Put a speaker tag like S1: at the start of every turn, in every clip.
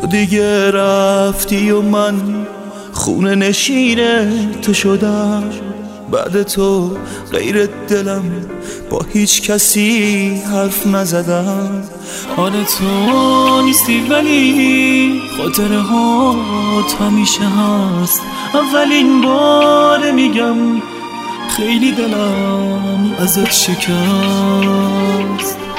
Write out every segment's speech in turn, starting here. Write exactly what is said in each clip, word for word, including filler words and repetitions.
S1: دیگه رفتی و من خونه نشینه تو شدم. بعد تو غیر دلم با هیچ کسی حرف نزدم.
S2: حال تو نیستی ولی خاطره ها همیشه هست. اولین بار میگم خیلی دلم ازت شکست.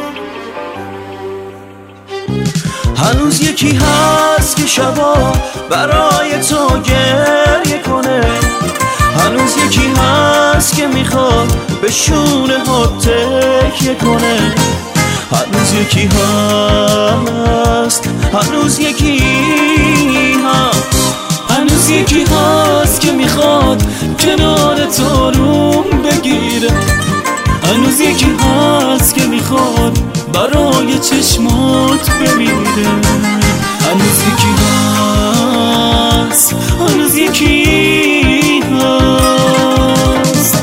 S1: هنوز یکی هست که شبا برای تو گریه کنه. هنوز یکی هست که میخواد به شونه ها تکیه کنه. هنوز یکی هست، هنوز یکی هست،
S2: هنوز یکی هست که میخواد کنار تو روم بگیره. هنوز یکی هست که میخواد برای چشمات بمیره. هنوز یکی هست، هنوز یکی هست.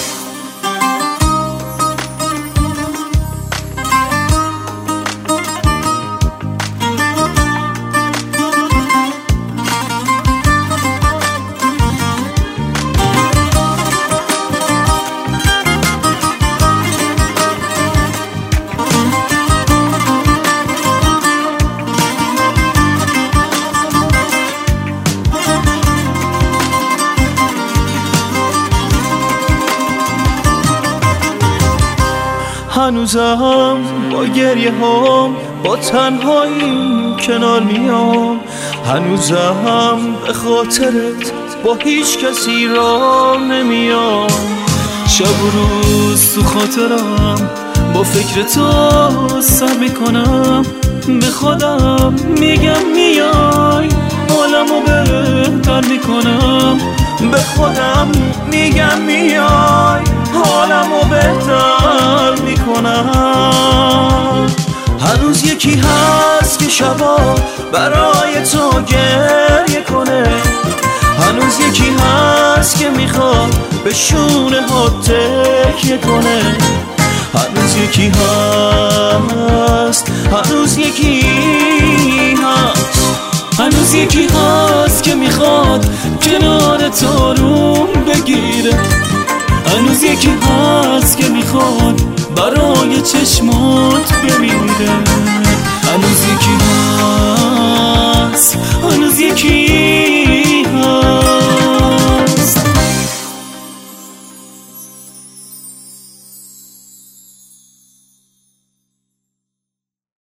S1: هنوزم با گریه هم با تنهایی کنار میام. هنوزم به خاطرت با هیچ کسی را نمیام.
S2: شب و روز تو خاطرم با فکر تو سر میکنم. به خودم میگم میای حالمو بهتر میکنم.
S1: به خودم میگم میای حالمو بهتر میکنم. هنوز یکی هست که شبا برای تو گریه کنه. هنوز یکی هست که میخواد به شونه ها تکیه کنه. هنوز یکی هست، هنوز یکی هست،
S2: هنوز یکی هست که میخواد کنار تو روم بگیره. هنوز یکی هست که میخواد برای چشمات بمیره. هنوز یکی هست